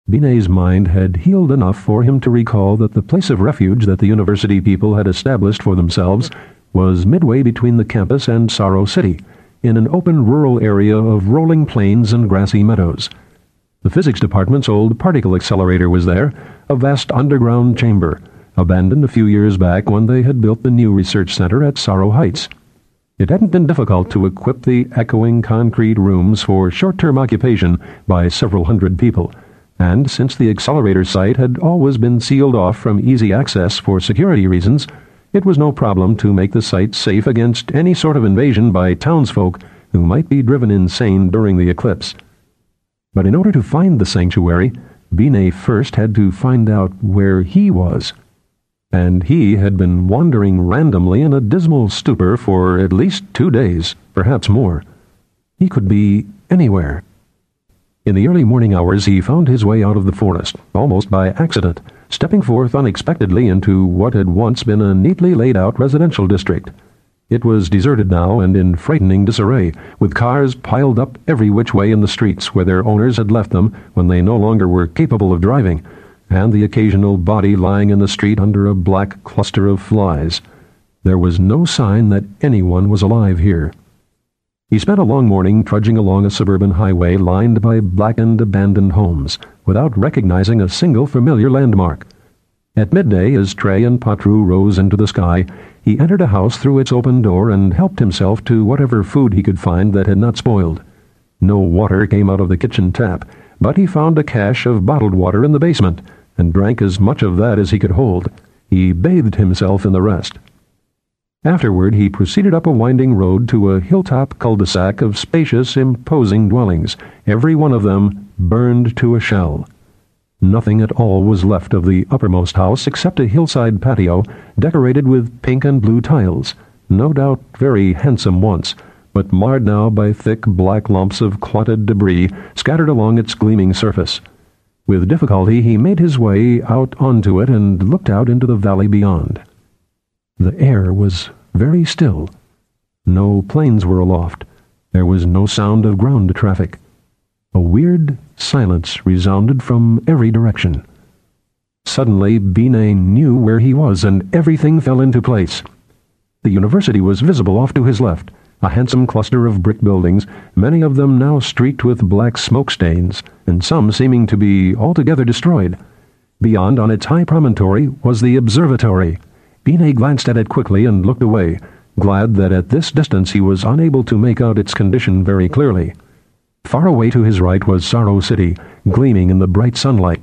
Binet's mind had healed enough for him to recall that the place of refuge that the university people had established for themselves was midway between the campus and Sorrow City, in an open rural area of rolling plains and grassy meadows. The physics department's old particle accelerator was there, a vast underground chamber, abandoned a few years back when they had built the new research center at Sorrow Heights. It hadn't been difficult to equip the echoing concrete rooms for short-term occupation by several hundred people, and since the accelerator site had always been sealed off from easy access for security reasons, it was no problem to make the site safe against any sort of invasion by townsfolk who might be driven insane during the eclipse. But in order to find the sanctuary, Binet first had to find out where he was. And he had been wandering randomly in a dismal stupor for at least 2 days, perhaps more. He could be anywhere. In the early morning hours he found his way out of the forest, almost by accident, stepping forth unexpectedly into what had once been a neatly laid-out residential district. It was deserted now and in frightening disarray, with cars piled up every which way in the streets where their owners had left them when they no longer were capable of driving, and the occasional body lying in the street under a black cluster of flies. There was no sign that anyone was alive here. He spent a long morning trudging along a suburban highway lined by blackened, abandoned homes, without recognizing a single familiar landmark. At midday, as Trey and Patru rose into the sky, he entered a house through its open door and helped himself to whatever food he could find that had not spoiled. No water came out of the kitchen tap, but he found a cache of bottled water in the basement, and drank as much of that as he could hold. He bathed himself in the rest. Afterward he proceeded up a winding road to a hilltop cul-de-sac of spacious, imposing dwellings, every one of them burned to a shell. Nothing at all was left of the uppermost house except a hillside patio decorated with pink and blue tiles, no doubt very handsome once, but marred now by thick black lumps of clotted debris scattered along its gleaming surface. With difficulty he made his way out onto it and looked out into the valley beyond. The air was very still. No planes were aloft. There was no sound of ground traffic. A weird silence resounded from every direction. Suddenly Binet knew where he was, and everything fell into place. The university was visible off to his left, a handsome cluster of brick buildings, many of them now streaked with black smoke stains, and some seeming to be altogether destroyed. Beyond, on its high promontory, was the observatory. Binet glanced at it quickly and looked away, glad that at this distance he was unable to make out its condition very clearly. Far away to his right was Sorrow City, gleaming in the bright sunlight.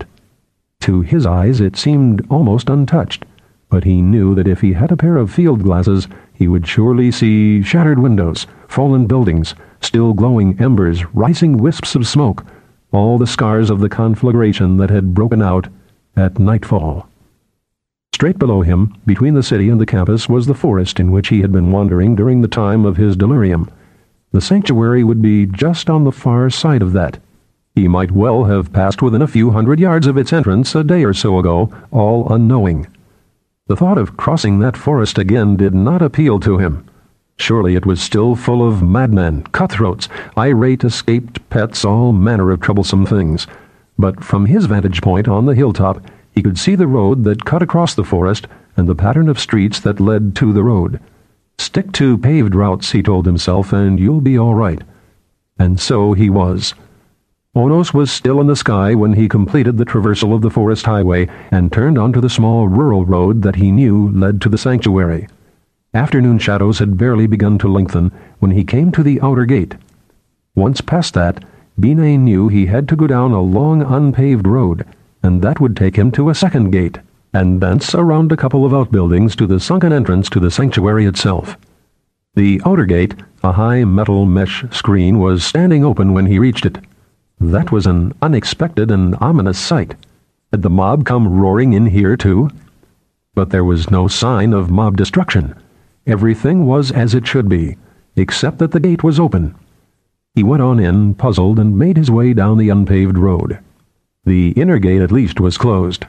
To his eyes it seemed almost untouched, but he knew that if he had a pair of field glasses he would surely see shattered windows, fallen buildings, still glowing embers, rising wisps of smoke, all the scars of the conflagration that had broken out at nightfall. Straight below him, between the city and the campus, was the forest in which he had been wandering during the time of his delirium. The sanctuary would be just on the far side of that. He might well have passed within a few hundred yards of its entrance a day or so ago, all unknowing. The thought of crossing that forest again did not appeal to him. Surely it was still full of madmen, cutthroats, irate escaped pets, all manner of troublesome things. But from his vantage point on the hilltop, he could see the road that cut across the forest and the pattern of streets that led to the road. Stick to paved routes, he told himself, and you'll be all right. And so he was. Onos was still in the sky when he completed the traversal of the forest highway and turned onto the small rural road that he knew led to the sanctuary. Afternoon shadows had barely begun to lengthen when he came to the outer gate. Once past that, Binet knew he had to go down a long unpaved road, and that would take him to a second gate, and thence around a couple of outbuildings to the sunken entrance to the sanctuary itself. The outer gate, a high metal mesh screen, was standing open when he reached it. That was an unexpected and ominous sight. Had the mob come roaring in here too? But there was no sign of mob destruction. Everything was as it should be, except that the gate was open. He went on in, puzzled, and made his way down the unpaved road. The inner gate at least was closed.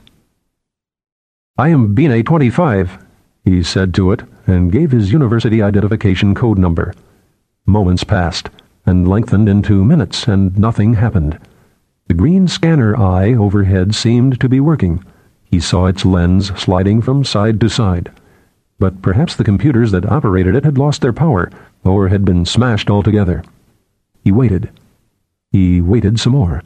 "I am Binet 25, he said to it, and gave his university identification code number. Moments passed, and lengthened into minutes, and nothing happened. The green scanner eye overhead seemed to be working. He saw its lens sliding from side to side. But perhaps the computers that operated it had lost their power, or had been smashed altogether. He waited. He waited some more.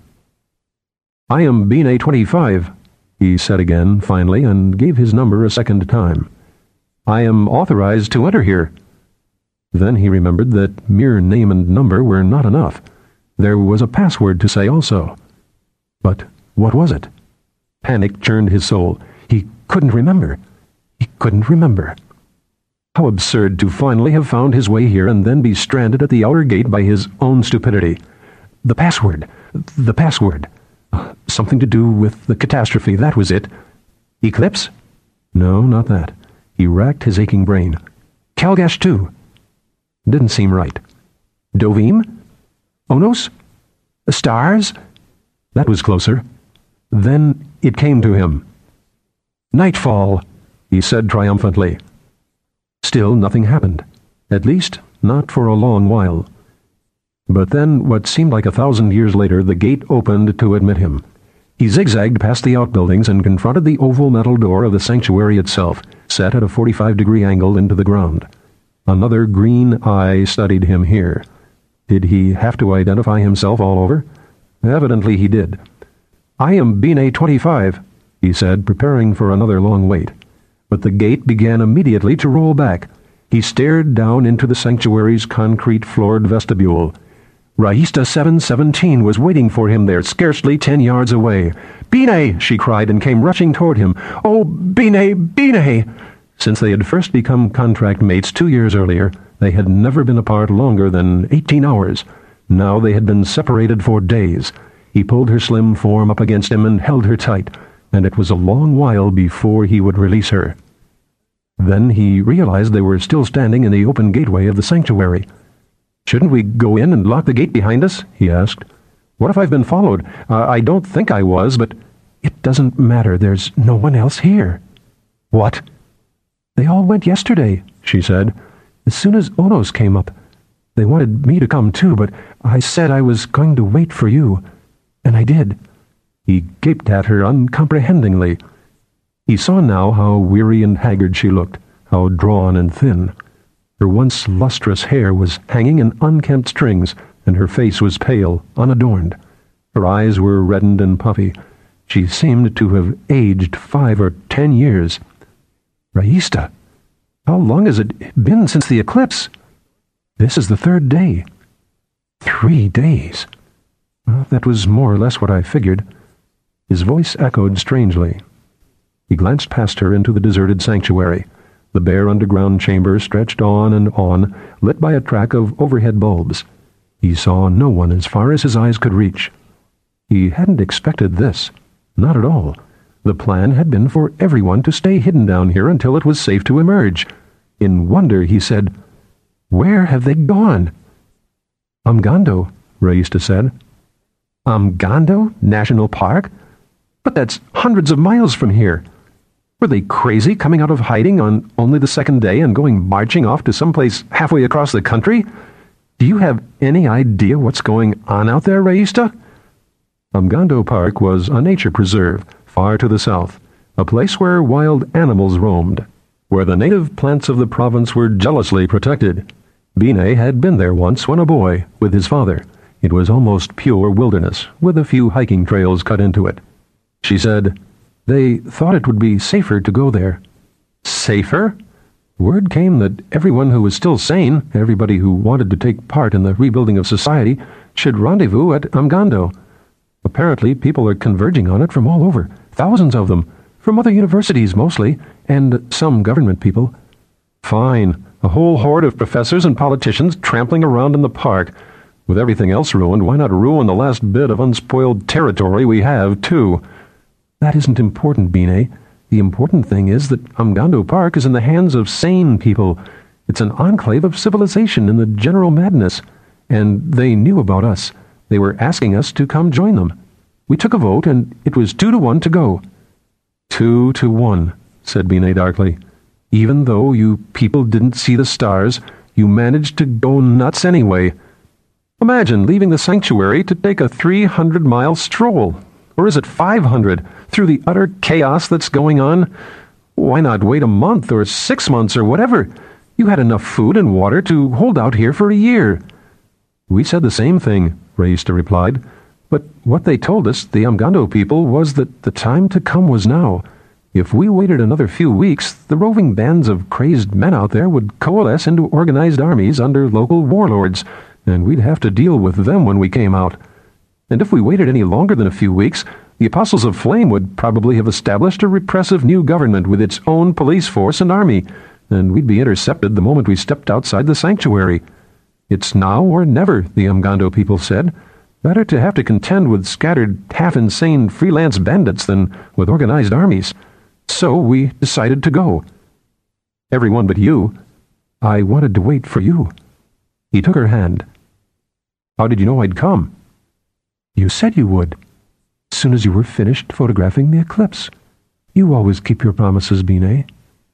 "I am Bina 25, he said again, finally, and gave his number a second time. "I am authorized to enter here." Then he remembered that mere name and number were not enough. There was a password to say also. But what was it? Panic churned his soul. He couldn't remember. He couldn't remember. How absurd to finally have found his way here and then be stranded at the outer gate by his own stupidity. The password. The password. Something to do with the catastrophe, that was it. Eclipse? No, not that. He racked his aching brain. Calgash 2. Didn't seem right. Dovim? Onos? Stars? That was closer. Then it came to him. Nightfall, he said triumphantly. Still nothing happened. At least, not for a long while. But then, what seemed like 1,000 years later, the gate opened to admit him. He zigzagged past the outbuildings and confronted the oval metal door of the sanctuary itself, set at a 45-degree angle into the ground. Another green eye studied him here. Did he have to identify himself all over? Evidently he did. "I am Bina 25, he said, preparing for another long wait. But the gate began immediately to roll back. He stared down into the sanctuary's concrete-floored vestibule. Raista 717 was waiting for him there, scarcely 10 yards away. "Bina!" she cried and came rushing toward him. "Oh, Bina! Bina!" Since they had first become contract mates 2 years earlier, they had never been apart longer than 18 hours. Now they had been separated for days. He pulled her slim form up against him and held her tight, and it was a long while before he would release her. Then he realized they were still standing in the open gateway of the sanctuary. "Shouldn't we go in and lock the gate behind us?" he asked. "What if I've been followed? I don't think I was, but—" "It doesn't matter. There's no one else here." "What?" "They all went yesterday," she said, "as soon as Onos came up. They wanted me to come too, but I said I was going to wait for you. And I did." He gaped at her uncomprehendingly. He saw now how weary and haggard she looked, how drawn and thin. Her once lustrous hair was hanging in unkempt strings, and her face was pale, unadorned. Her eyes were reddened and puffy. She seemed to have aged 5 or 10 years. "Raista, how long has it been since the eclipse?" "This is the 3rd day." 3 days. Well, that was more or less what I figured. His voice echoed strangely. He glanced past her into the deserted sanctuary. The bare underground chamber stretched on and on, lit by a track of overhead bulbs. He saw no one as far as his eyes could reach. He hadn't expected this. Not at all. The plan had been for everyone to stay hidden down here until it was safe to emerge. In wonder, he said, "Where have they gone?" "Umgando," Raista said. "Umgando National Park? But that's hundreds of miles from here. Were they crazy coming out of hiding on only the 2nd day and going marching off to someplace halfway across the country? Do you have any idea what's going on out there, Raista?" Umgando Park was a nature preserve far to the south, a place where wild animals roamed, where the native plants of the province were jealously protected. Bina had been there once when a boy, with his father. It was almost pure wilderness, with a few hiking trails cut into it. She said, "They thought it would be safer to go there." Safer? Word came that everyone who was still sane, everybody who wanted to take part in the rebuilding of society, should rendezvous at Umgando. Apparently, people are converging on it from all over, thousands of them, from other universities mostly, and some government people. Fine, a whole horde of professors and politicians trampling around in the park. With everything else ruined, why not ruin the last bit of unspoiled territory we have, too? That isn't important, Bina. The important thing is that Umgando Park is in the hands of sane people. It's an enclave of civilization in the general madness. And they knew about us. They were asking us to come join them. We took a vote, and it was 2-1 to go. 2-1, said Bina darkly. Even though you people didn't see the stars, you managed to go nuts anyway. Imagine leaving the sanctuary to take a 300-mile stroll. Or is it 500, through the utter chaos that's going on? Why not wait a month or 6 months or whatever? You had enough food and water to hold out here for a year. We said the same thing, Raista replied. But what they told us, the Amgando people, was that the time to come was now. If we waited another few weeks, the roving bands of crazed men out there would coalesce into organized armies under local warlords, and we'd have to deal with them when we came out. And if we waited any longer than a few weeks, the Apostles of Flame would probably have established a repressive new government with its own police force and army, and we'd be intercepted the moment we stepped outside the sanctuary. It's now or never, the Amgando people said. Better to have to contend with scattered, half-insane freelance bandits than with organized armies. So we decided to go. Everyone but you. I wanted to wait for you. He took her hand. How did you know I'd come? You said you would. As soon as you were finished photographing the eclipse. You always keep your promises, Binet.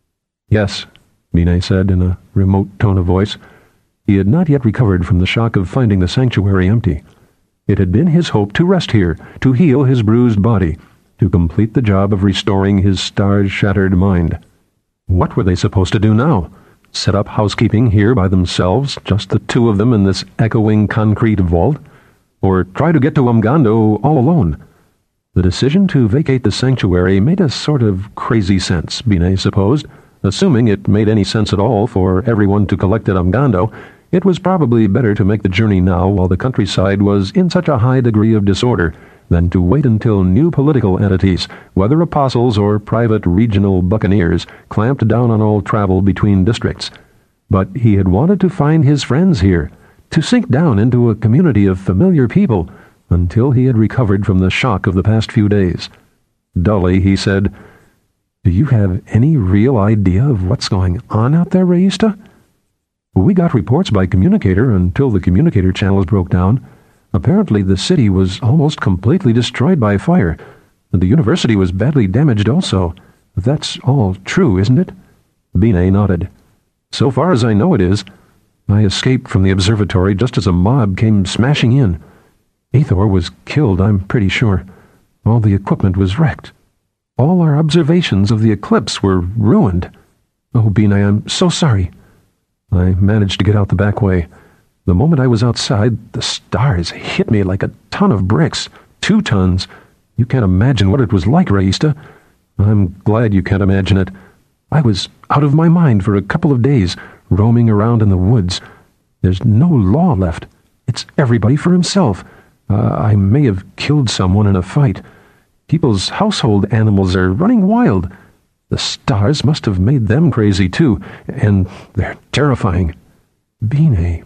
Yes, Binet said in a remote tone of voice. He had not yet recovered from the shock of finding the sanctuary empty. It had been his hope to rest here, to heal his bruised body, to complete the job of restoring his stars-shattered mind. What were they supposed to do now? Set up housekeeping here by themselves, just the two of them in this echoing concrete vault? Or try to get to Amgando all alone? The decision to vacate the sanctuary made a sort of crazy sense, Binet supposed. Assuming it made any sense at all for everyone to collect at Amgando, it was probably better to make the journey now while the countryside was in such a high degree of disorder than to wait until new political entities, whether apostles or private regional buccaneers, clamped down on all travel between districts. But he had wanted to find his friends here, to sink down into a community of familiar people until he had recovered from the shock of the past few days. Dully, he said, "Do you have any real idea of what's going on out there, Raista?" "We got reports by communicator until the communicator channels broke down. Apparently the city was almost completely destroyed by fire, and the university was badly damaged also. That's all true, isn't it?" Binet nodded. "So far as I know it is. I escaped from the observatory just as a mob came smashing in. Aethor was killed, I'm pretty sure. All the equipment was wrecked. All our observations of the eclipse were ruined. Oh, Binet, I'm so sorry." I managed to get out the back way. The moment I was outside, the stars hit me like a ton of bricks. 2 tons. You can't imagine what it was like, Raista. I'm glad you can't imagine it. I was out of my mind for a couple of days, roaming around in the woods. There's no law left. It's everybody for himself. I may have killed someone in a fight. People's household animals are running wild. The stars must have made them crazy too, and they're terrifying. Binet.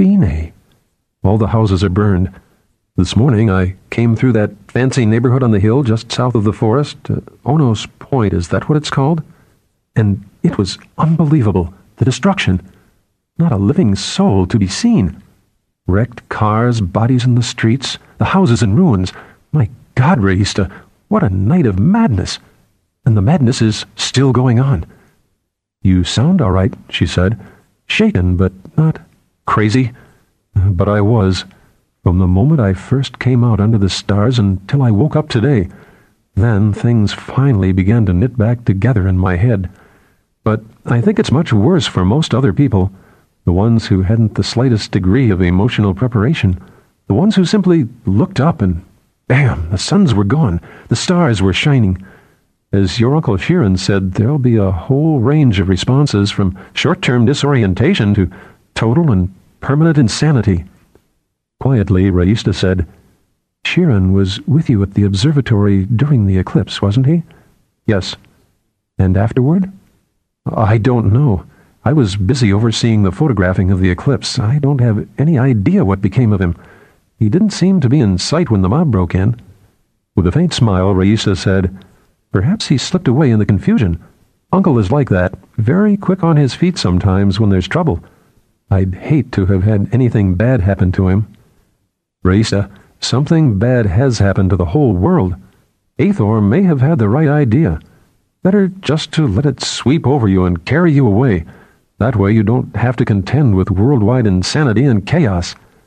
All the houses are burned. This morning I came through that fancy neighborhood on the hill just south of the forest. Onos Point, is that what it's called? And it was unbelievable, the destruction. Not a living soul to be seen. Wrecked cars, bodies in the streets, the houses in ruins. My God, Raista, what a night of madness! And the madness is still going on. "You sound all right," she said. "Shaken, but not crazy." But I was, from the moment I first came out under the stars until I woke up today. Then things finally began to knit back together in my head. But I think it's much worse for most other people, the ones who hadn't the slightest degree of emotional preparation, the ones who simply looked up and, bam, the suns were gone, the stars were shining. As your Uncle Sheeran said, there'll be a whole range of responses from short-term disorientation to total and permanent insanity. Quietly, Raista said, "Sheeran was with you at the observatory during the eclipse, wasn't he?" "Yes." "And afterward?" "I don't know. I was busy overseeing the photographing of the eclipse. I don't have any idea what became of him. He didn't seem to be in sight when the mob broke in." With a faint smile, Raista said, "Perhaps he slipped away in the confusion. Uncle is like that, very quick on his feet sometimes when there's trouble. I'd hate to have had anything bad happen to him." "Raista, something bad has happened to the whole world. Aethor may have had the right idea. Better just to let it sweep over you and carry you away. That way you don't have to contend with worldwide insanity and chaos."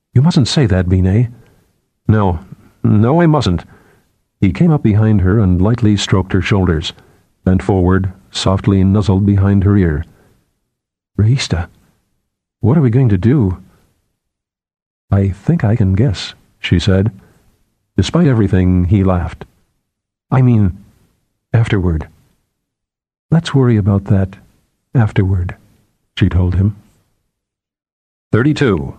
You mustn't say that, Binet. No, I mustn't. He came up behind her and lightly stroked her shoulders, bent forward, softly nuzzled behind her ear. Regista, what are we going to do? I think I can guess, she said. Despite everything, he laughed. I mean, afterward. Let's worry about that afterward, she told him. 32.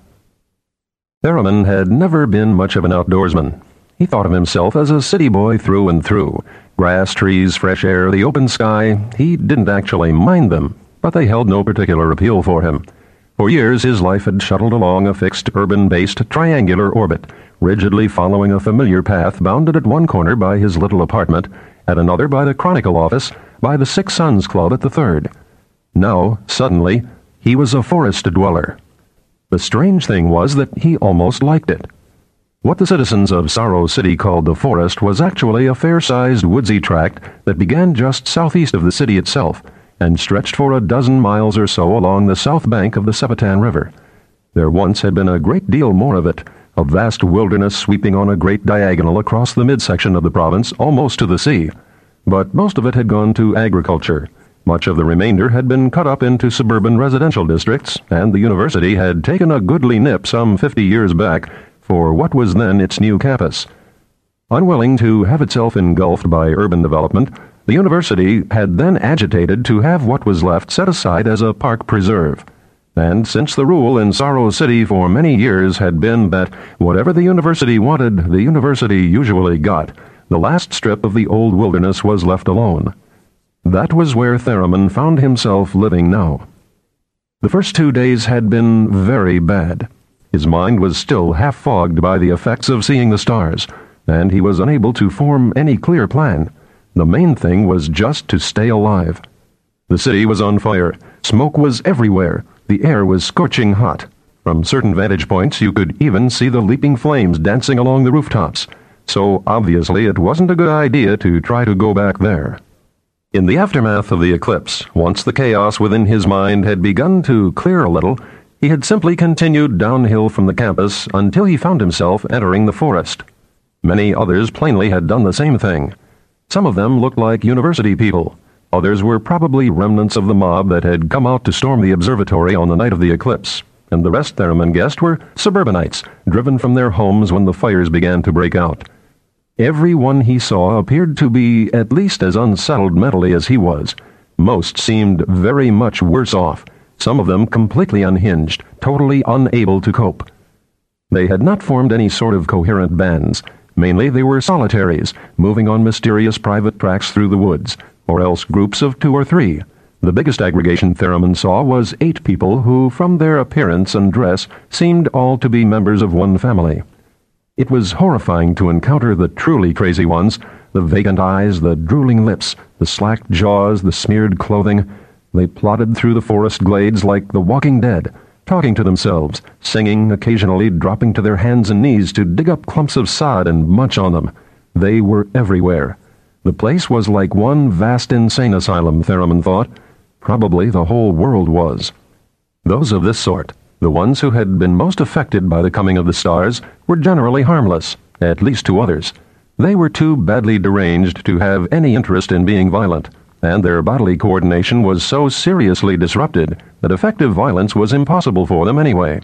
Theremin had never been much of an outdoorsman. He thought of himself as a city boy through and through. Grass, trees, fresh air, the open sky, he didn't actually mind them, but they held no particular appeal for him. For years his life had shuttled along a fixed urban-based triangular orbit, rigidly following a familiar path bounded at one corner by his little apartment, at another by the Chronicle office, by the Six Sons Club at the third. Now, suddenly, he was a forest dweller. The strange thing was that he almost liked it. What the citizens of Sorrow City called the forest was actually a fair-sized woodsy tract that began just southeast of the city itself and stretched for a dozen miles or so along the south bank of the Sepitan River. There once had been a great deal more of it, a vast wilderness sweeping on a great diagonal across the midsection of the province almost to the sea. But most of it had gone to agriculture. Much of the remainder had been cut up into suburban residential districts, and the university had taken a goodly nip some 50 years back for what was then its new campus. Unwilling to have itself engulfed by urban development, the university had then agitated to have what was left set aside as a park preserve. And since the rule in Sorrow City for many years had been that whatever the university wanted, the university usually got, the last strip of the old wilderness was left alone. That was where Theremin found himself living now. The first 2 days had been very bad. His mind was still half fogged by the effects of seeing the stars, and he was unable to form any clear plan. The main thing was just to stay alive. The city was on fire. Smoke was everywhere. The air was scorching hot. From certain vantage points you could even see the leaping flames dancing along the rooftops. So obviously it wasn't a good idea to try to go back there. In the aftermath of the eclipse, once the chaos within his mind had begun to clear a little, he had simply continued downhill from the campus until he found himself entering the forest. Many others plainly had done the same thing. Some of them looked like university people. Others were probably remnants of the mob that had come out to storm the observatory on the night of the eclipse, and the rest, Theremin guessed, were suburbanites, driven from their homes when the fires began to break out. Every one he saw appeared to be at least as unsettled mentally as he was. Most seemed very much worse off, some of them completely unhinged, totally unable to cope. They had not formed any sort of coherent bands. Mainly they were solitaries, moving on mysterious private tracks through the woods, or else groups of 2 or 3. The biggest aggregation Theremin saw was 8 people who, from their appearance and dress, seemed all to be members of one family. It was horrifying to encounter the truly crazy ones, the vacant eyes, the drooling lips, the slack jaws, the smeared clothing. They plodded through the forest glades like the walking dead, talking to themselves, singing, occasionally dropping to their hands and knees to dig up clumps of sod and munch on them. They were everywhere. The place was like one vast insane asylum, Theremin thought. Probably the whole world was. Those of this sort, the ones who had been most affected by the coming of the stars, were generally harmless, at least to others. They were too badly deranged to have any interest in being violent, and their bodily coordination was so seriously disrupted that effective violence was impossible for them anyway.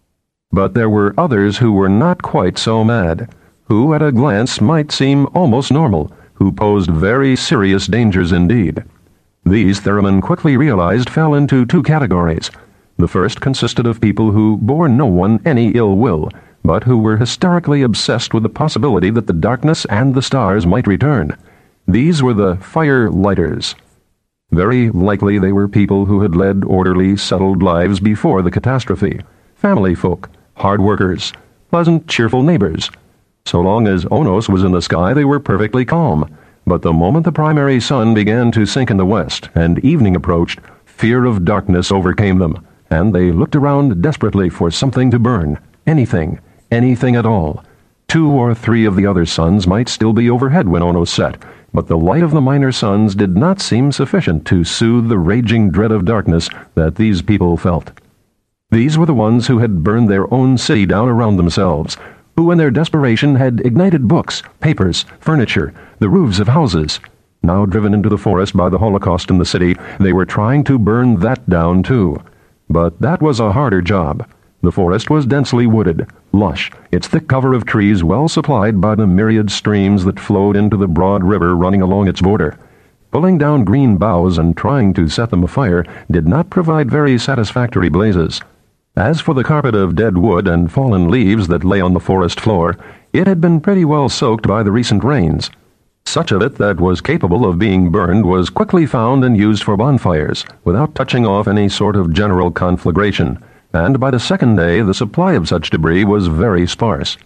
But there were others who were not quite so mad, who at a glance might seem almost normal, who posed very serious dangers indeed. These, Theremin quickly realized, fell into 2 categories. The first consisted of people who bore no one any ill will, but who were hysterically obsessed with the possibility that the darkness and the stars might return. These were the fire-lighters. Very likely they were people who had led orderly, settled lives before the catastrophe. Family folk, hard workers, pleasant, cheerful neighbors. So long as Onos was in the sky, they were perfectly calm. But the moment the primary sun began to sink in the west and evening approached, fear of darkness overcame them, and they looked around desperately for something to burn. Anything at all. 2 or 3 of the other suns might still be overhead when Onos set, but the light of the minor suns did not seem sufficient to soothe the raging dread of darkness that these people felt. These were the ones who had burned their own city down around themselves, who in their desperation had ignited books, papers, furniture, the roofs of houses. Now driven into the forest by the Holocaust in the city, they were trying to burn that down too. But that was a harder job. The forest was densely wooded, lush, its thick cover of trees well supplied by the myriad streams that flowed into the broad river running along its border. Pulling down green boughs and trying to set them afire did not provide very satisfactory blazes. As for the carpet of dead wood and fallen leaves that lay on the forest floor, it had been pretty well soaked by the recent rains. Such of it that was capable of being burned was quickly found and used for bonfires, without touching off any sort of general conflagration, and by the second day the supply of such debris was very sparse.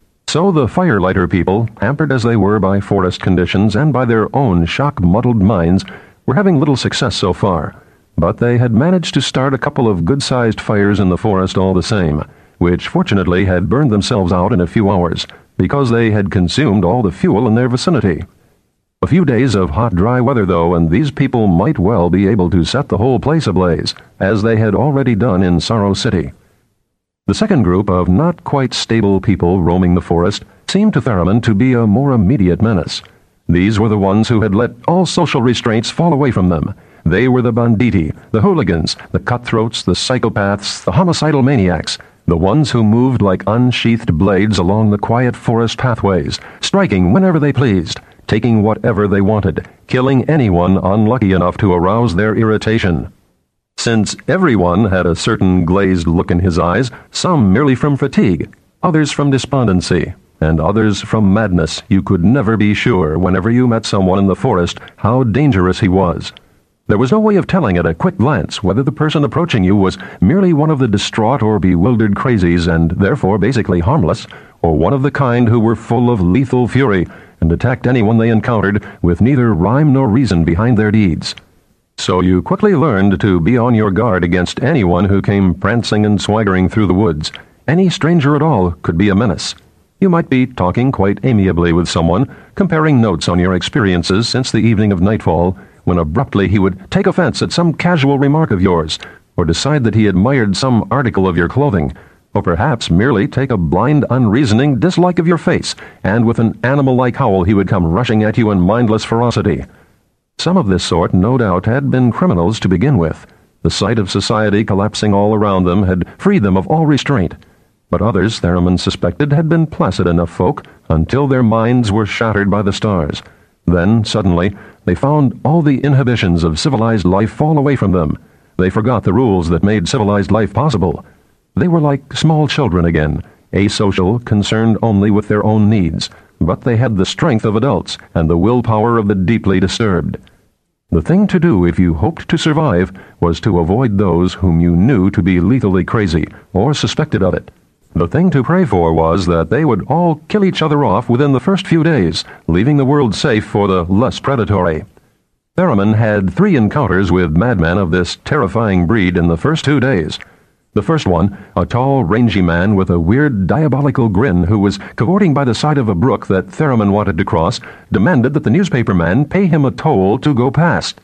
So the firelighter people, hampered as they were by forest conditions and by their own shock-muddled minds, were having little success so far. But they had managed to start a couple of good-sized fires in the forest all the same, which fortunately had burned themselves out in a few hours, because they had consumed all the fuel in their vicinity. A few days of hot, dry weather, though, and these people might well be able to set the whole place ablaze, as they had already done in Sorrow City. The second group of not quite stable people roaming the forest seemed to Theremin to be a more immediate menace. These were the ones who had let all social restraints fall away from them. They were the banditti, the hooligans, the cutthroats, the psychopaths, the homicidal maniacs, the ones who moved like unsheathed blades along the quiet forest pathways, striking whenever they pleased, taking whatever they wanted, killing anyone unlucky enough to arouse their irritation. Since everyone had a certain glazed look in his eyes, some merely from fatigue, others from despondency, and others from madness, you could never be sure, whenever you met someone in the forest, how dangerous he was. There was no way of telling at a quick glance whether the person approaching you was merely one of the distraught or bewildered crazies and therefore basically harmless, or one of the kind who were full of lethal fury and attacked anyone they encountered with neither rhyme nor reason behind their deeds. So you quickly learned to be on your guard against anyone who came prancing and swaggering through the woods. Any stranger at all could be a menace. You might be talking quite amiably with someone, comparing notes on your experiences since the evening of nightfall, when abruptly he would take offense at some casual remark of yours, or decide that he admired some article of your clothing, or perhaps merely take a blind, unreasoning dislike of your face, and with an animal-like howl he would come rushing at you in mindless ferocity. Some of this sort, no doubt, had been criminals to begin with. The sight of society collapsing all around them had freed them of all restraint. But others, Theremin suspected, had been placid enough folk until their minds were shattered by the stars. Then, suddenly, they found all the inhibitions of civilized life fall away from them. They forgot the rules that made civilized life possible. They were like small children again, asocial, concerned only with their own needs, but they had the strength of adults and the willpower of the deeply disturbed. The thing to do if you hoped to survive was to avoid those whom you knew to be lethally crazy or suspected of it. The thing to pray for was that they would all kill each other off within the first few days, leaving the world safe for the less predatory. Theremin had 3 encounters with madmen of this terrifying breed in the first 2 days. The first one, a tall, rangy man with a weird, diabolical grin who was cavorting by the side of a brook that Theremin wanted to cross, demanded that the newspaper man pay him a toll to go past.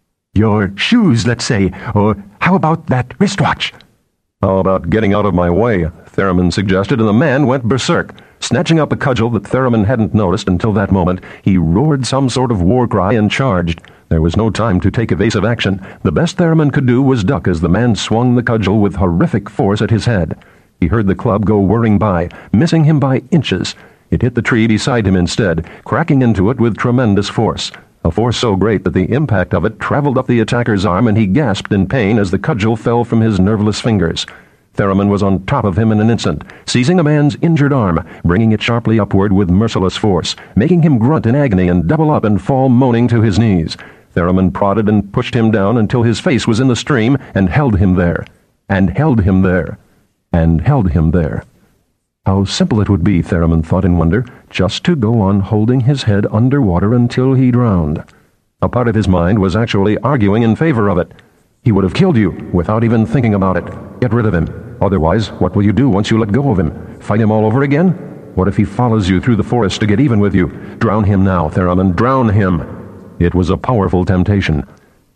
"Your shoes, let's say, or how about that wristwatch?" "How about getting out of my way?" Theremin suggested, and the man went berserk. Snatching up a cudgel that Theremin hadn't noticed until that moment, he roared some sort of war cry and charged. There was no time to take evasive action. The best Theremin could do was duck as the man swung the cudgel with horrific force at his head. He heard the club go whirring by, missing him by inches. It hit the tree beside him instead, cracking into it with tremendous force. A force so great that the impact of it traveled up the attacker's arm and he gasped in pain as the cudgel fell from his nerveless fingers. Theremin was on top of him in an instant, seizing a man's injured arm, bringing it sharply upward with merciless force, making him grunt in agony and double up and fall moaning to his knees. Theremin prodded and pushed him down until his face was in the stream and held him there, and held him there, and held him there. How simple it would be, Theremin thought in wonder, just to go on holding his head underwater until he drowned. A part of his mind was actually arguing in favor of it. He would have killed you without even thinking about it. Get rid of him. Otherwise, what will you do once you let go of him? Fight him all over again? What if he follows you through the forest to get even with you? Drown him now, Theremin, drown him. It was a powerful temptation.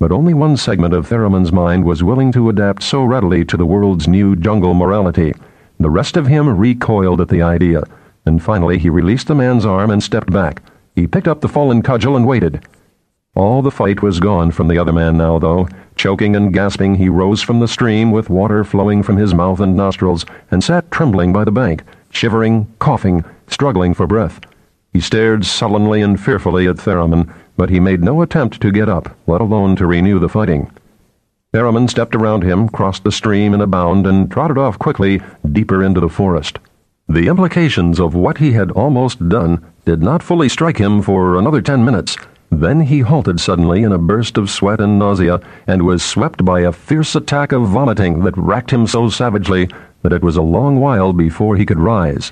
But only one segment of Theramon's mind was willing to adapt so readily to the world's new jungle morality. The rest of him recoiled at the idea, and finally he released the man's arm and stepped back. He picked up the fallen cudgel and waited. All the fight was gone from the other man now, though. Choking and gasping, he rose from the stream with water flowing from his mouth and nostrils and sat trembling by the bank, shivering, coughing, struggling for breath. He stared sullenly and fearfully at Theramon, but he made no attempt to get up, let alone to renew the fighting. Theramon stepped around him, crossed the stream in a bound, and trotted off quickly deeper into the forest. The implications of what he had almost done did not fully strike him for another 10 minutes. Then he halted suddenly in a burst of sweat and nausea, and was swept by a fierce attack of vomiting that racked him so savagely that it was a long while before he could rise.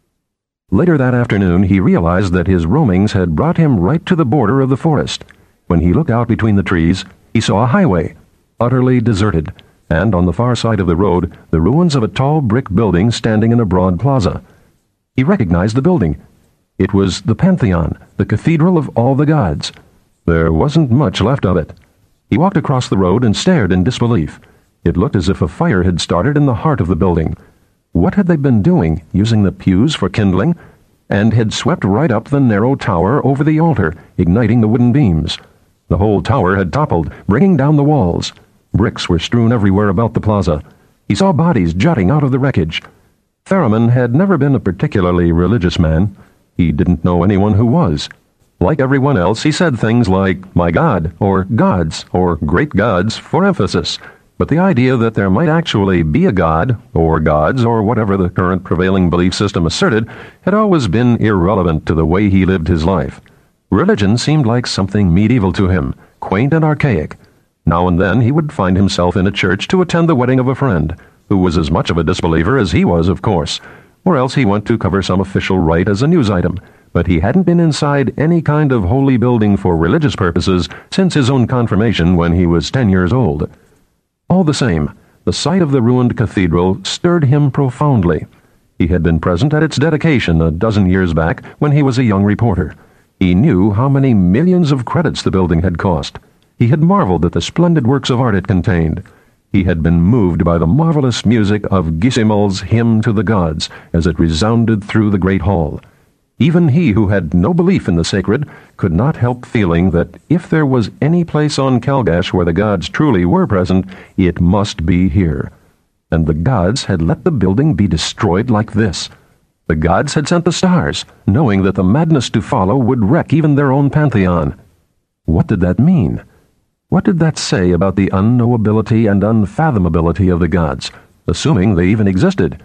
Later that afternoon he realized that his roamings had brought him right to the border of the forest. When he looked out between the trees, he saw a highway, utterly deserted, and on the far side of the road the ruins of a tall brick building standing in a broad plaza. He recognized the building. It was the Pantheon, the cathedral of all the gods. There wasn't much left of it. He walked across the road and stared in disbelief. It looked as if a fire had started in the heart of the building. What had they been doing, using the pews for kindling? And had swept right up the narrow tower over the altar, igniting the wooden beams. The whole tower had toppled, bringing down the walls. Bricks were strewn everywhere about the plaza. He saw bodies jutting out of the wreckage. Theramon had never been a particularly religious man. He didn't know anyone who was. Like everyone else, he said things like, "my God," or "gods," or "great gods," for emphasis. But the idea that there might actually be a god, or gods, or whatever the current prevailing belief system asserted, had always been irrelevant to the way he lived his life. Religion seemed like something medieval to him, quaint and archaic. Now and then he would find himself in a church to attend the wedding of a friend, who was as much of a disbeliever as he was, of course. Or else he went to cover some official rite as a news item, but he hadn't been inside any kind of holy building for religious purposes since his own confirmation when he was 10 years old. All the same, the sight of the ruined cathedral stirred him profoundly. He had been present at its dedication a dozen years back when he was a young reporter. He knew how many millions of credits the building had cost. He had marveled at the splendid works of art it contained. He had been moved by the marvelous music of Gisimul's Hymn to the Gods as it resounded through the great hall. Even he who had no belief in the sacred could not help feeling that if there was any place on Calgash where the gods truly were present, it must be here. And the gods had let the building be destroyed like this. The gods had sent the stars, knowing that the madness to follow would wreck even their own pantheon. What did that mean? What did that say about the unknowability and unfathomability of the gods, assuming they even existed?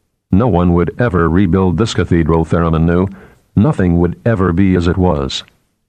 No one would ever rebuild this cathedral, Theramon knew. Nothing would ever be as it was.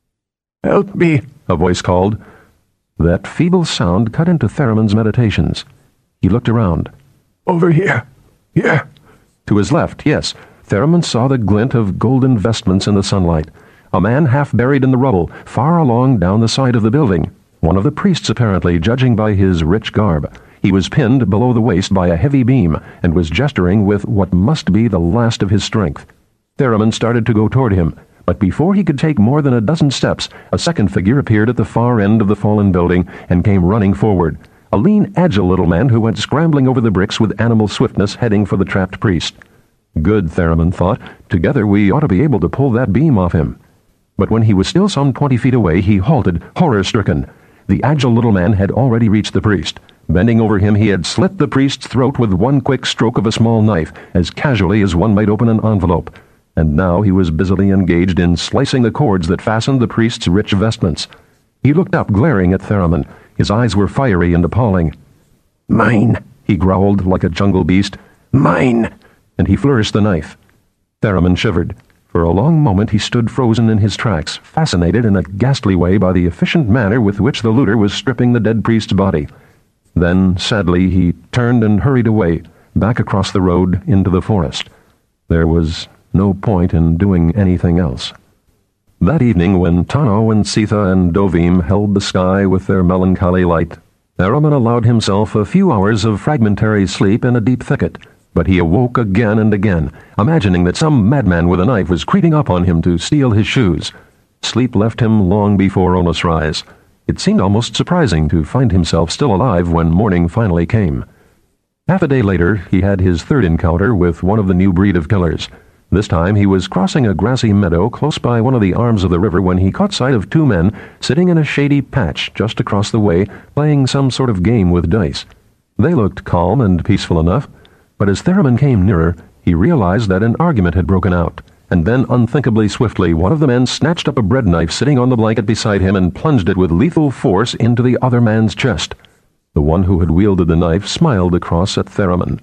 "Help me," a voice called. That feeble sound cut into Theramon's meditations. He looked around. "Over here. Here." To his left, yes, Theramon saw the glint of golden vestments in the sunlight. A man half buried in the rubble, far along down the side of the building. One of the priests, apparently, judging by his rich garb. He was pinned below the waist by a heavy beam, and was gesturing with what must be the last of his strength. Theramon started to go toward him, but before he could take more than a dozen steps, a second figure appeared at the far end of the fallen building and came running forward. A lean, agile little man who went scrambling over the bricks with animal swiftness, heading for the trapped priest. Good, Theramon thought. Together we ought to be able to pull that beam off him. But when he was still some 20 feet away, he halted, horror-stricken. The agile little man had already reached the priest. Bending over him, he had slit the priest's throat with one quick stroke of a small knife, as casually as one might open an envelope. And now he was busily engaged in slicing the cords that fastened the priest's rich vestments. He looked up, glaring at Theramon. His eyes were fiery and appalling. "Mine," he growled like a jungle beast. "Mine." And he flourished the knife. Theramon shivered. For a long moment he stood frozen in his tracks, fascinated in a ghastly way by the efficient manner with which the looter was stripping the dead priest's body. Then, sadly, he turned and hurried away, back across the road into the forest. There was no point in doing anything else. That evening, when Tano and Sitha and Dovim held the sky with their melancholy light, Theramon allowed himself a few hours of fragmentary sleep in a deep thicket. But he awoke again and again, imagining that some madman with a knife was creeping up on him to steal his shoes. Sleep left him long before Onos's rise. It seemed almost surprising to find himself still alive when morning finally came. Half a day later, he had his third encounter with one of the new breed of killers. This time he was crossing a grassy meadow close by one of the arms of the river when he caught sight of two men sitting in a shady patch just across the way, playing some sort of game with dice. They looked calm and peaceful enough, but as Theremin came nearer, he realized that an argument had broken out, and then unthinkably swiftly one of the men snatched up a bread knife sitting on the blanket beside him and plunged it with lethal force into the other man's chest. The one who had wielded the knife smiled across at Theremin.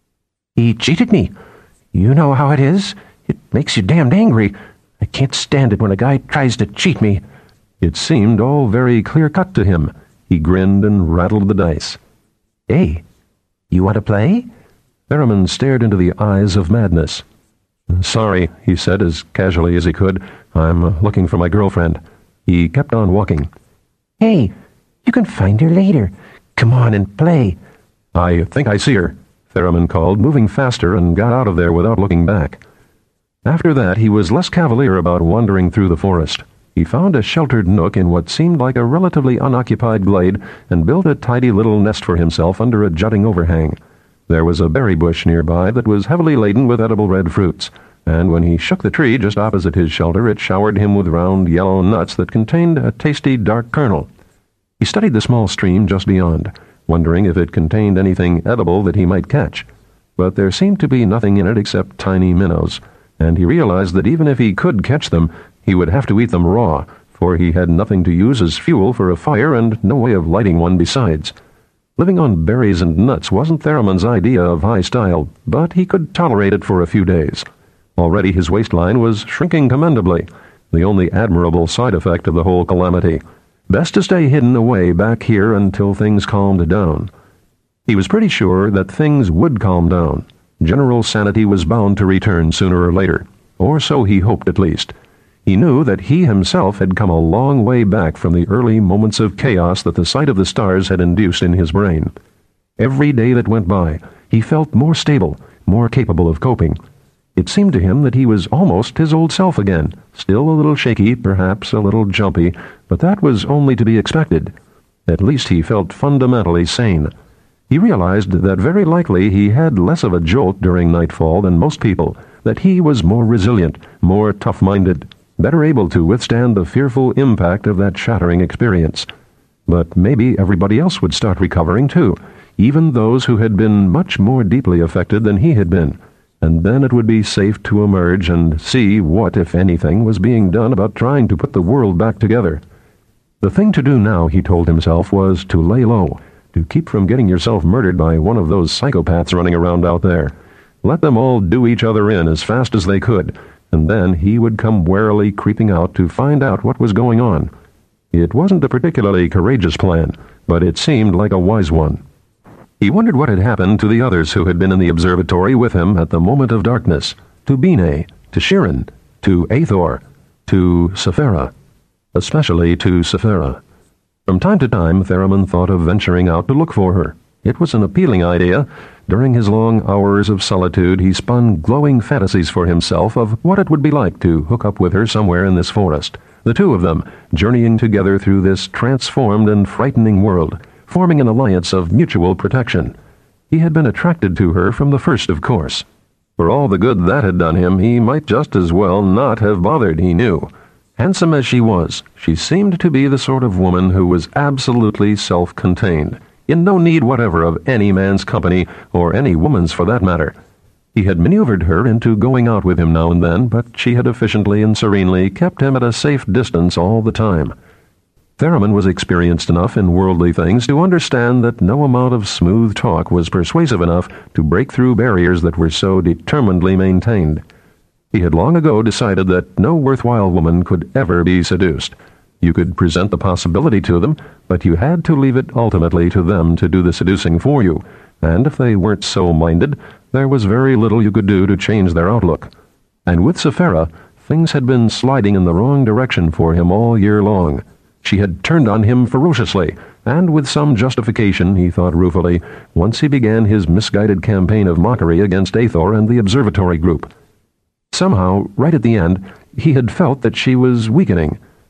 "He cheated me. You know how it is. It makes you damned angry. I can't stand it when a guy tries to cheat me." It seemed all very clear-cut to him. He grinned and rattled the dice. "Hey, you want to play?" Theremin stared into the eyes of madness. "Sorry," he said as casually as he could. "I'm looking for my girlfriend." He kept on walking. "Hey, you can find her later. Come on and play." "I think I see her," Theremin called, moving faster, and got out of there without looking back. After that, he was less cavalier about wandering through the forest. He found a sheltered nook in what seemed like a relatively unoccupied glade and built a tidy little nest for himself under a jutting overhang. There was a berry bush nearby that was heavily laden with edible red fruits, and when he shook the tree just opposite his shelter, it showered him with round yellow nuts that contained a tasty dark kernel. He studied the small stream just beyond, wondering if it contained anything edible that he might catch. But there seemed to be nothing in it except tiny minnows, and he realized that even if he could catch them, he would have to eat them raw, for he had nothing to use as fuel for a fire and no way of lighting one besides. Living on berries and nuts wasn't Theremin's idea of high style, but he could tolerate it for a few days. Already his waistline was shrinking commendably, the only admirable side effect of the whole calamity. Best to stay hidden away back here until things calmed down. He was pretty sure that things would calm down. General sanity was bound to return sooner or later, or so he hoped at least. He knew that he himself had come a long way back from the early moments of chaos that the sight of the stars had induced in his brain. Every day that went by, he felt more stable, more capable of coping. It seemed to him that he was almost his old self again, still a little shaky, perhaps a little jumpy, but that was only to be expected. At least he felt fundamentally sane. He realized that very likely he had less of a jolt during nightfall than most people, that he was more resilient, more tough-minded, better able to withstand the fearful impact of that shattering experience. But maybe everybody else would start recovering too, even those who had been much more deeply affected than he had been. And then it would be safe to emerge and see what, if anything, was being done about trying to put the world back together. The thing to do now, he told himself, was to lay low, to keep from getting yourself murdered by one of those psychopaths running around out there. Let them all do each other in as fast as they could, and then he would come warily creeping out to find out what was going on. It wasn't a particularly courageous plan, but it seemed like a wise one. He wondered what had happened to the others who had been in the observatory with him at the moment of darkness, to Bine, to Shirin, to Aethor, to Sephira, especially to Sephira. From time to time, Theremin thought of venturing out to look for her. It was an appealing idea. During his long hours of solitude, he spun glowing fantasies for himself of what it would be like to hook up with her somewhere in this forest, the two of them journeying together through this transformed and frightening world, forming an alliance of mutual protection. He had been attracted to her from the first, of course. For all the good that had done him, he might just as well not have bothered, he knew. Handsome as she was, she seemed to be the sort of woman who was absolutely self-contained, in no need whatever of any man's company, or any woman's for that matter. He had maneuvered her into going out with him now and then, but she had efficiently and serenely kept him at a safe distance all the time. Theremin was experienced enough in worldly things to understand that no amount of smooth talk was persuasive enough to break through barriers that were so determinedly maintained. He had long ago decided that no worthwhile woman could ever be seduced. You could present the possibility to them, but you had to leave it ultimately to them to do the seducing for you, and if they weren't so minded, there was very little you could do to change their outlook. And with Sephira, things had been sliding in the wrong direction for him all year long. She had turned on him ferociously, and with some justification, he thought ruefully, once he began his misguided campaign of mockery against Aethor and the observatory group. Somehow, right at the end, he had felt that she was weakening.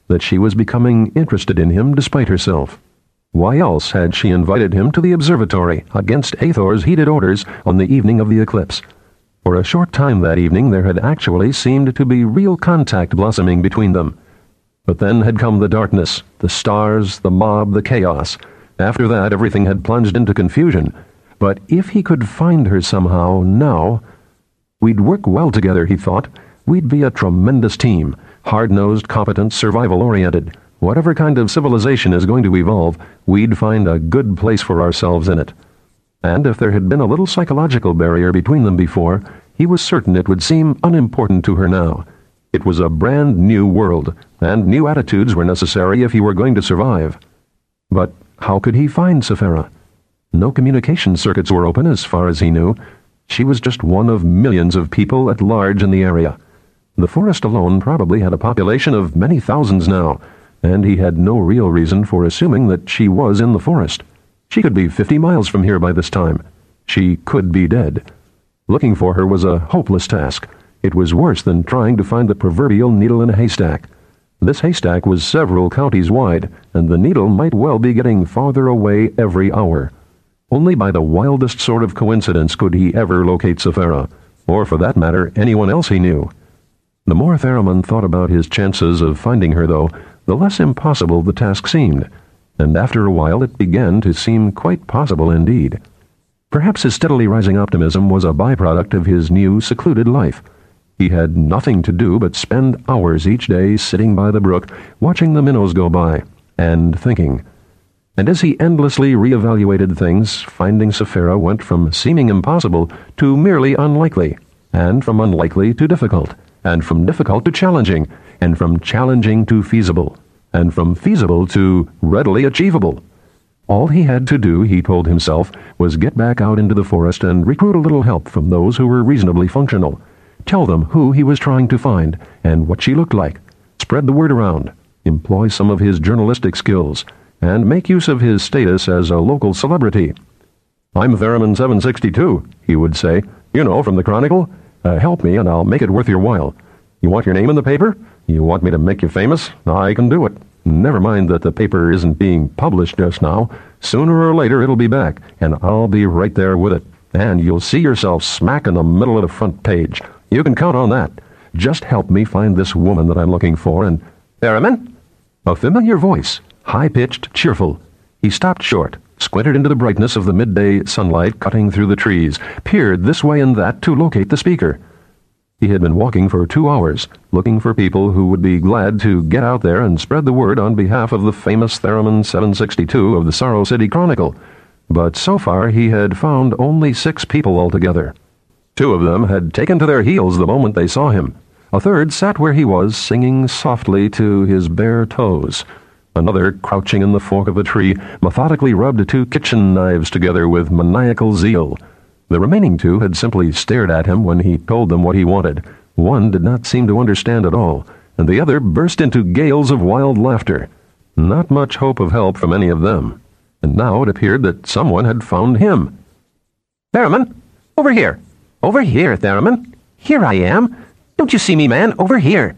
that she was becoming interested in him despite herself. Why else had she invited him to the observatory against Aethor's heated orders on the evening of the eclipse? For a short time that evening there had actually seemed to be real contact blossoming between them. But then had come the darkness, the stars, the mob, the chaos. After that, everything had plunged into confusion. But if he could find her somehow, now... We'd work well together, he thought. We'd be a tremendous team, hard-nosed, competent, survival-oriented. Whatever kind of civilization is going to evolve, we'd find a good place for ourselves in it. And if there had been a little psychological barrier between them before, he was certain it would seem unimportant to her now. It was a brand new world, and new attitudes were necessary if he were going to survive. But how could he find Sephira? No communication circuits were open as far as he knew. She was just one of millions of people at large in the area. The forest alone probably had a population of many thousands now, and he had no real reason for assuming that she was in the forest. She could be 50 miles from here by this time. She could be dead. Looking for her was a hopeless task. It was worse than trying to find the proverbial needle in a haystack. This haystack was several counties wide, and the needle might well be getting farther away every hour. Only by the wildest sort of coincidence could he ever locate Sephira, or for that matter, anyone else he knew. The more Theremin thought about his chances of finding her, though, the less impossible the task seemed, and after a while it began to seem quite possible indeed. Perhaps his steadily rising optimism was a byproduct of his new, secluded life. He had nothing to do but spend hours each day sitting by the brook, watching the minnows go by, and thinking. And as he endlessly reevaluated things, finding Sephira went from seeming impossible to merely unlikely, and from unlikely to difficult, and from difficult to challenging, and from challenging to feasible, and from feasible to readily achievable. All he had to do, he told himself, was get back out into the forest and recruit a little help from those who were reasonably functional. Tell them who he was trying to find and what she looked like. Spread the word around. Employ some of his journalistic skills, and make use of his status as a local celebrity. "I'm Theremin 762, he would say. "You know, from the Chronicle. Help me and I'll make it worth your while. You want your name in the paper? You want me to make you famous? I can do it. Never mind that the paper isn't being published just now. Sooner or later it'll be back, and I'll be right there with it. And you'll see yourself smack in the middle of the front page. You can count on that. Just help me find this woman that I'm looking for, and..." "Theremin?" A familiar voice, high-pitched, cheerful. He stopped short, squinted into the brightness of the midday sunlight cutting through the trees, peered this way and that to locate the speaker. He had been walking for 2 hours, looking for people who would be glad to get out there and spread the word on behalf of the famous Theremin 762 of the Sorrow City Chronicle. But so far he had found only 6 people altogether. 2 of them had taken to their heels the moment they saw him. A third sat where he was, singing softly to his bare toes. Another, crouching in the fork of a tree, methodically rubbed 2 kitchen knives together with maniacal zeal. The remaining 2 had simply stared at him when he told them what he wanted. One did not seem to understand at all, and the other burst into gales of wild laughter. Not much hope of help from any of them. And now it appeared that someone had found him. "Theremin, over here. Over here, Theremin. Here I am. Don't you see me, man? Over here."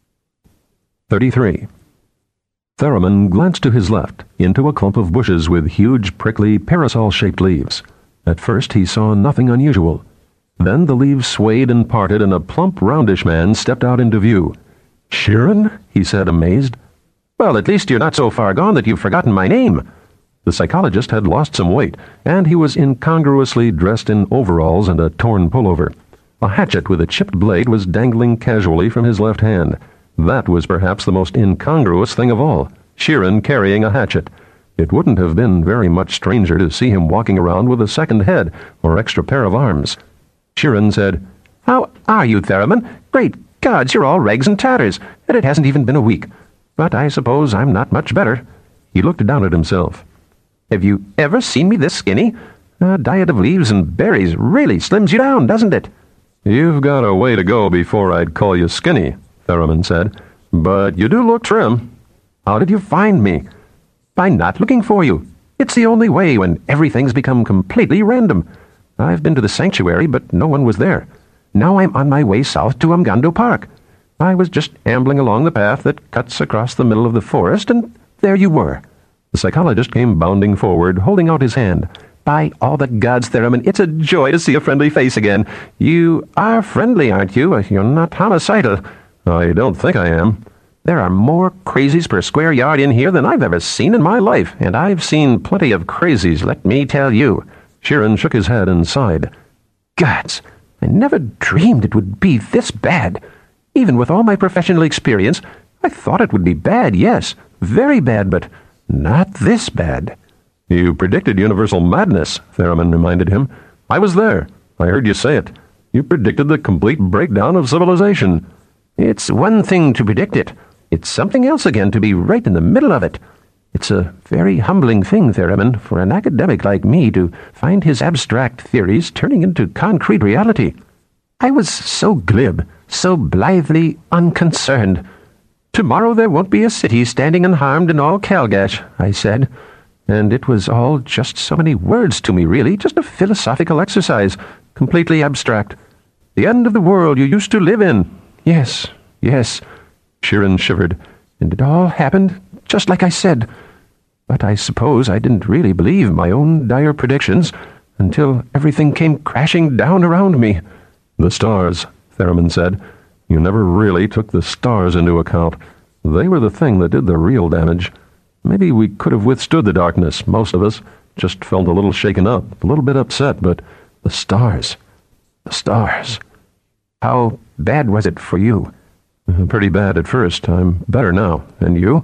33. Theremin glanced to his left, into a clump of bushes with huge, prickly, parasol-shaped leaves. At first he saw nothing unusual. Then the leaves swayed and parted, and a plump, roundish man stepped out into view. "Sheeran?" he said, amazed. "Well, at least you're not so far gone that you've forgotten my name." The psychologist had lost some weight, and he was incongruously dressed in overalls and a torn pullover. A hatchet with a chipped blade was dangling casually from his left hand. That was perhaps the most incongruous thing of all, Sheeran carrying a hatchet. It wouldn't have been very much stranger to see him walking around with a second head or extra pair of arms. Sheeran said, "How are you, Theremin? Great gods, you're all rags and tatters, and it hasn't even been a week. But I suppose I'm not much better." He looked down at himself. "Have you ever seen me this skinny? A diet of leaves and berries really slims you down, doesn't it?" "You've got a way to go before I'd call you skinny," Theremin said. "But you do look trim." "How did you find me?" "By not looking for you. It's the only way when everything's become completely random. I've been to the sanctuary, but no one was there. Now I'm on my way south to Umgando Park. I was just ambling along the path that cuts across the middle of the forest, and there you were." The psychologist came bounding forward, holding out his hand. "By all the gods, Theremin, it's a joy to see a friendly face again. You are friendly, aren't you? You're not homicidal." "I don't think I am." "There are more crazies per square yard in here than I've ever seen in my life, and I've seen plenty of crazies, let me tell you." Sheeran shook his head and sighed. "Gods, I never dreamed it would be this bad. Even with all my professional experience, I thought it would be bad, yes, very bad, but not this bad." "You predicted universal madness," Theremin reminded him. "I was there. I heard you say it. You predicted the complete breakdown of civilization." "It's one thing to predict it. It's something else again to be right in the middle of it. It's a very humbling thing, Theremin, for an academic like me to find his abstract theories turning into concrete reality. I was so glib, so blithely unconcerned. 'Tomorrow there won't be a city standing unharmed in all Calgash,' I said. And it was all just so many words to me, really, just a philosophical exercise, completely abstract. The end of the world you used to live in. Yes, yes." Sheeran shivered. "And it all happened just like I said. But I suppose I didn't really believe my own dire predictions until everything came crashing down around me." "The stars," Theremin said. "You never really took the stars into account. They were the thing that did the real damage. Maybe we could have withstood the darkness, most of us. Just felt a little shaken up, a little bit upset, but the stars. The stars." "How bad was it for you?" "Pretty bad at first. I'm better now. And you?"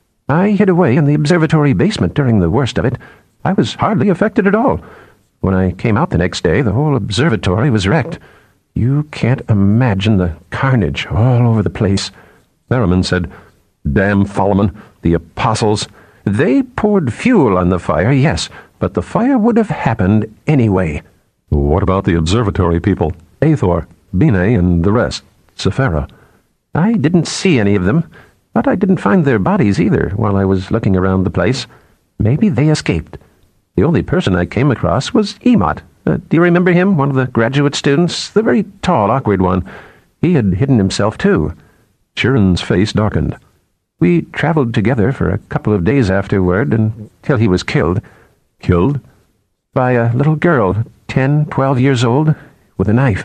"I hid away in the observatory basement during the worst of it. I was hardly affected at all. When I came out the next day, the whole observatory was wrecked. You can't imagine the carnage all over the place." Theremin said, "Damn Thalamin, the apostles." "They poured fuel on the fire, yes, but the fire would have happened anyway." "What about the observatory people? Aethor, Bine, and the rest? Sephara?" "I didn't see any of them, but I didn't find their bodies either while I was looking around the place. Maybe they escaped. The only person I came across was Emot. Do you remember him, one of the graduate students? The very tall, awkward one. He had hidden himself, too." Sheeran's face darkened. "We traveled together for a couple of days afterward until he was killed." "Killed?" "By a little girl, 10, 12 years old, with a knife.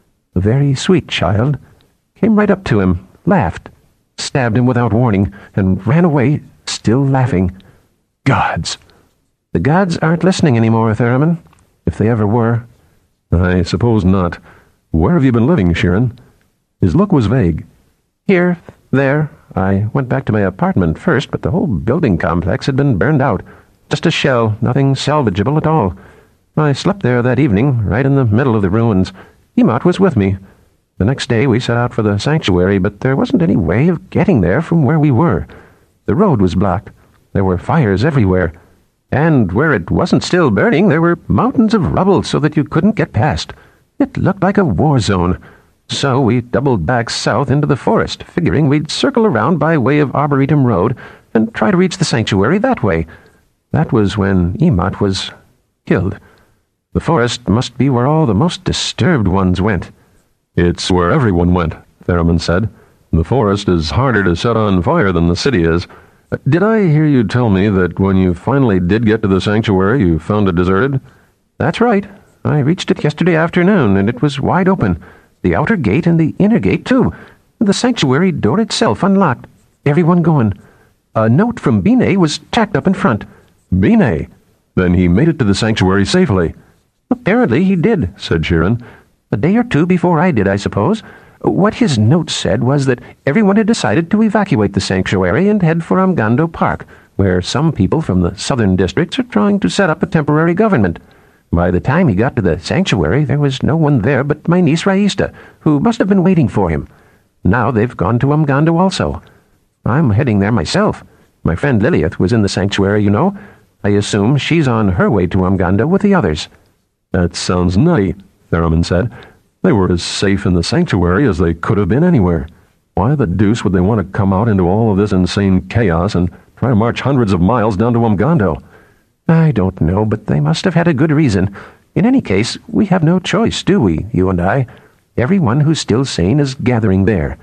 A very sweet child. Came right up to him, laughed, stabbed him without warning, and ran away, still laughing. Gods! The gods aren't listening anymore, Theremin, if they ever were." "I suppose not. Where have you been living, Sheeran?" His look was vague. "Here, there. I went back to my apartment first, but the whole building complex had been burned out. Just a shell, nothing salvageable at all. I slept there that evening, right in the middle of the ruins. Emot was with me. The next day we set out for the sanctuary, but there wasn't any way of getting there from where we were. The road was blocked. There were fires everywhere. And where it wasn't still burning, there were mountains of rubble so that you couldn't get past. It looked like a war zone. So we doubled back south into the forest, figuring we'd circle around by way of Arboretum Road and try to reach the sanctuary that way. That was when Emot was killed. The forest must be where all the most disturbed ones went." "It's where everyone went," Theremin said. "The forest is harder to set on fire than the city is. Did I hear you tell me that when you finally did get to the sanctuary, you found it deserted?" "That's right. I reached it yesterday afternoon, and it was wide open. The outer gate and the inner gate, too. The sanctuary door itself unlocked. Everyone gone. A note from Bine was tacked up in front." "Bine? Then he made it to the sanctuary safely." "Apparently he did," said Sheeran. "A day or two before I did, I suppose. What his note said was that everyone had decided to evacuate the sanctuary and head for Amgando Park, where some people from the southern districts are trying to set up a temporary government. By the time he got to the sanctuary, there was no one there but my niece Raista, who must have been waiting for him. Now they've gone to Amgando also. I'm heading there myself. My friend Lilith was in the sanctuary, you know. I assume she's on her way to Amgando with the others." "That sounds nutty," Theremin said. "They were as safe in the sanctuary as they could have been anywhere. Why the deuce would they want to come out into all of this insane chaos and try to march hundreds of miles down to Amgando?" "I don't know, but they must have had a good reason. In any case, we have no choice, do we, you and I? Everyone who's still sane is gathering there.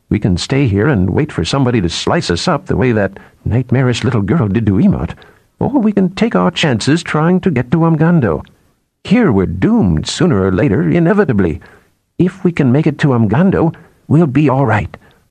We can stay here and wait for somebody to slice us up the way that nightmarish little girl did to Emot, or we can take our chances trying to get to Umgando. Here we're doomed sooner or later, inevitably. If we can make it to Umgando, we'll be all right.